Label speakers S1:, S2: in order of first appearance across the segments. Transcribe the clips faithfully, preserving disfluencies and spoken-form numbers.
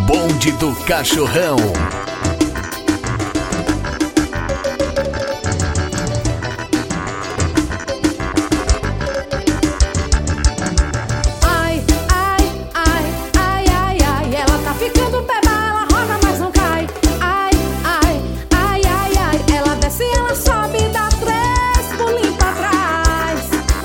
S1: Bonde do Cachorrão.
S2: Ai, ai, ai, ai, ai, ai, ela tá ficando beba, ela roda, mas não cai. Ai, ai, ai, ai, ai, ela desce, ela sobe, dá três pulinhos pra trás.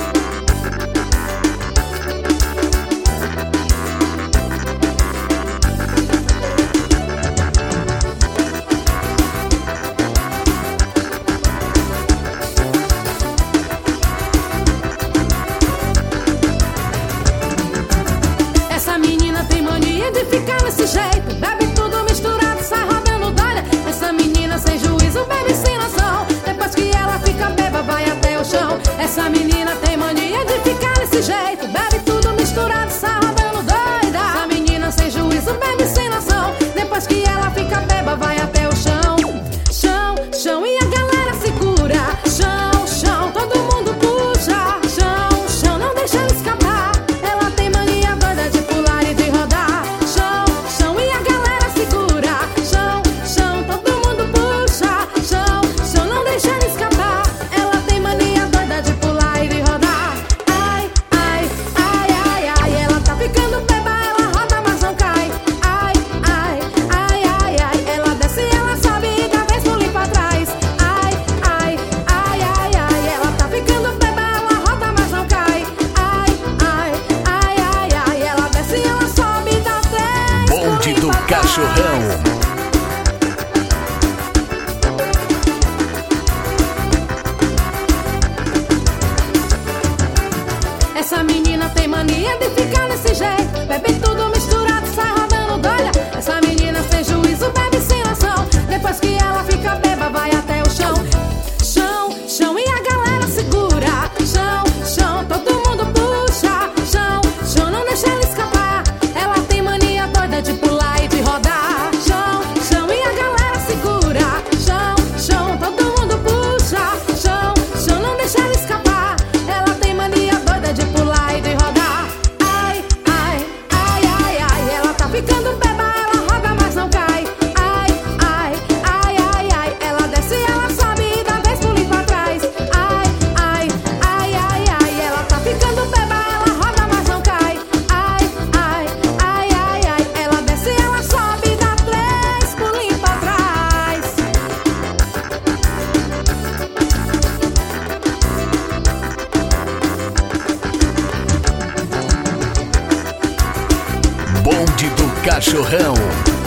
S2: Essa menina tem mania de ficar desse jeito, bebe tudo misturado, sai rodando doida. Essa menina sem juízo, bebe sem noção, depois que ela fica beba, vai até o chão. Essa menina tem mania de ficar desse jeito, bebe tudo misturado, sai rodando doida. Essa menina sem juízo, bebe sem noção, depois que ela fica beba, vai até o chão. Chão, chão e a galera segura. Chão, chão, todo mundo puxa. Chão, chão, não deixa ela escapar. Ela tem mania doida de pular e de rodar. Chão, chão e a galera segura. Chão, chão, todo mundo puxa. Chão, chão, não deixa ela escapar. Ela tem mania doida de pular e de rodar. Ai, ai, ai, ai, ai, ela tá ficando beba, ela roda, mas não cai. Ai, ai, ai, ai, ai, ela desce, ela sobe e dá vez pulinho pra trás. Ai, ai, ai, ai, ai, ela tá ficando beba, ela roda, mas não cai. Ai, ai, ai, ai, ai, ela desce, ela sobe e dá três
S1: Bonde
S2: pulinhos
S1: do
S2: pra trás.
S1: Cachorrão.
S2: Essa menina tem mania de ficar desse jeito, bebe tudo misturado, sai rodando doida. Essa menina sem juízo, bebe sem noção, depois que ela fica beba, vai até o chão. Chão, chão e a galera segura. Chão, chão, todo mundo puxa. Chão, chão, não deixa ela escapar. Ela tem mania doida de pular e de rodar. Chão, chão e a galera segura. Chão, chão, todo mundo puxa. Chão, chão, não deixa ela escapar. Ela tem mania doida de pular e de rodar. Ai, ai, ai, ai, ai, ela tá ficando beba, ela roda, mas não cai. Ai, ai, ai, ai, ai, ela desce, ela sobe e dá vez pulinho pra trás. Ai, ai, ai, ai, ai, ela tá ficando beba, ela roda, mas não cai. Ai, ai, ai, ai, ai, ela desce, ela sobe e dá três pulinhos pra trás.
S1: Bonde do Cachorrão.